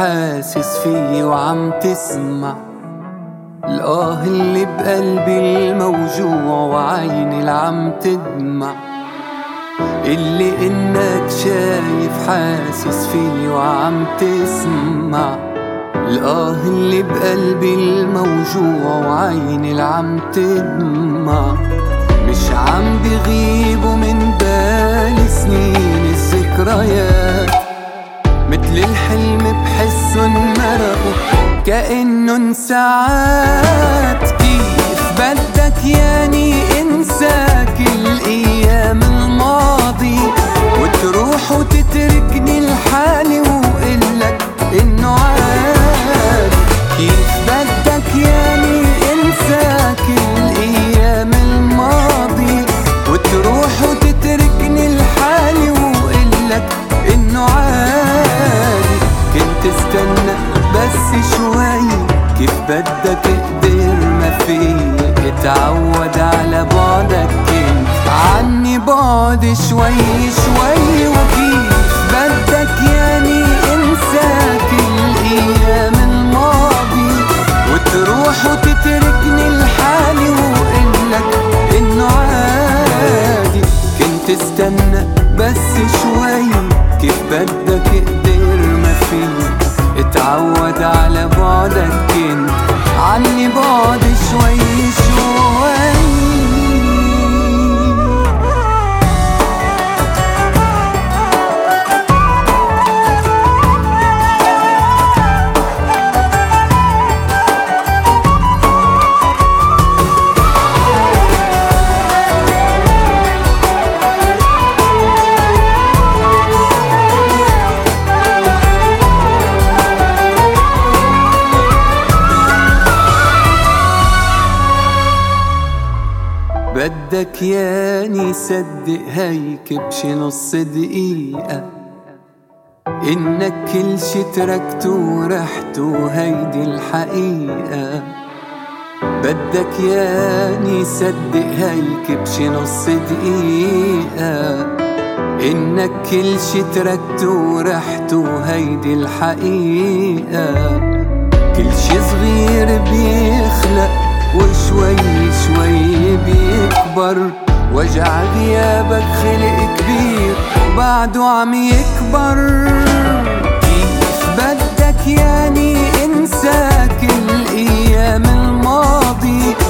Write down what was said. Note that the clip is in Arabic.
حاسس فيه وعم تسمع الآه اللي بقلبي الموجوع وعيني اللي عم تدمع، اللي إنك شايف حاسس فيه وعم تسمع الآه اللي بقلبي الموجوع وعيني اللي عم تدمع. مش عم بغيبوا من بالي سنين الذكريات، متل الحلم بحسن مرقوا كأنن ساعات. كيف بدك ياني انساك الأيام الماضي وتروح وتتركني لحالي وقلك إنه عادي؟ كيف بدك ياني انساك الأيام الماضي وتروح وتتركني لحالي وقلك إنه عادي؟ كنت استنى بس شوي، كيف بدك اقدر ما في اتعود على بعدك كنت عني بعد شوي شوي. وكيف بدك ياني انساك الأيام الماضي وتروح وتتركني لحالي وقلك إنه عادي؟ كنت استنى بس شوي، كيف بدك اقدر ما في اتعود على بعدك كنت عني بعد شوي شوي. بدك ياني صدق هيك بشي نص دقيقة إنك كل شي تركته ورحته وهيدي الحقيقة. بدك ياني صدق هيك بشي نص دقيقة إنك كل شي تركته ورحته وهيدي الحقيقة. كل شي صغير بيخلق وشوي شوي بيكبر، وجع غيابك خلق كبير بعده عم يكبر. كيف بدك ياني انساك الأيام الماضي